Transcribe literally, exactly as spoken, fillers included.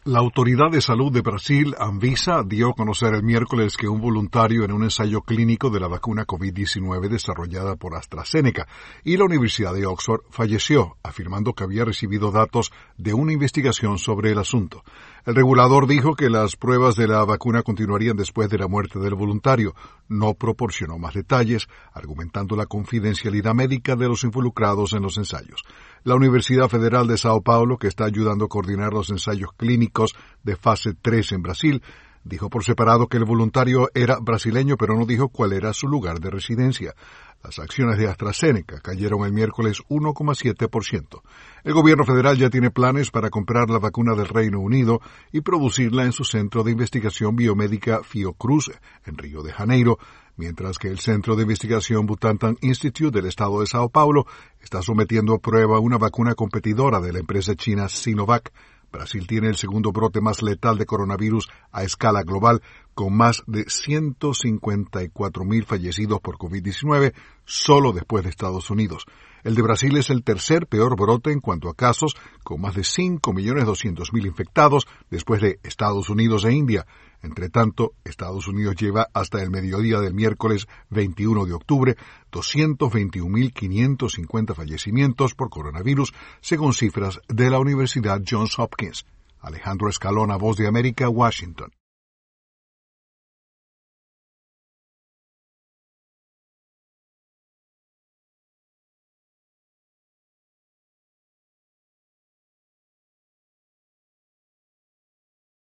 La Autoridad de Salud de Brasil, Anvisa, dio a conocer el miércoles que un voluntario en un ensayo clínico de la vacuna COVID diecinueve desarrollada por AstraZeneca y la Universidad de Oxford falleció, afirmando que había recibido datos de una investigación sobre el asunto. El regulador dijo que las pruebas de la vacuna continuarían después de la muerte del voluntario. No proporcionó más detalles, argumentando la confidencialidad médica de los involucrados en los ensayos. La Universidad Federal de Sao Paulo, que está ayudando a coordinar los ensayos clínicos de fase tres en Brasil, dijo por separado que el voluntario era brasileño, pero no dijo cuál era su lugar de residencia. Las acciones de AstraZeneca cayeron el miércoles uno coma siete por ciento. El gobierno federal ya tiene planes para comprar la vacuna del Reino Unido y producirla en su centro de investigación biomédica Fiocruz, en Río de Janeiro, mientras que el Centro de Investigación Butantan Institute del estado de Sao Paulo está sometiendo a prueba una vacuna competidora de la empresa china Sinovac. Brasil tiene el segundo brote más letal de coronavirus a escala global, con más de ciento cincuenta y cuatro mil fallecidos por COVID diecinueve, solo después de Estados Unidos. El de Brasil es el tercer peor brote en cuanto a casos, con más de cinco millones doscientos mil infectados, después de Estados Unidos e India. Entre tanto, Estados Unidos lleva hasta el mediodía del miércoles veintiuno de octubre doscientos veintiún mil quinientos cincuenta fallecimientos por coronavirus, según cifras de la Universidad Johns Hopkins. Alejandro Escalona, Voz de América, Washington.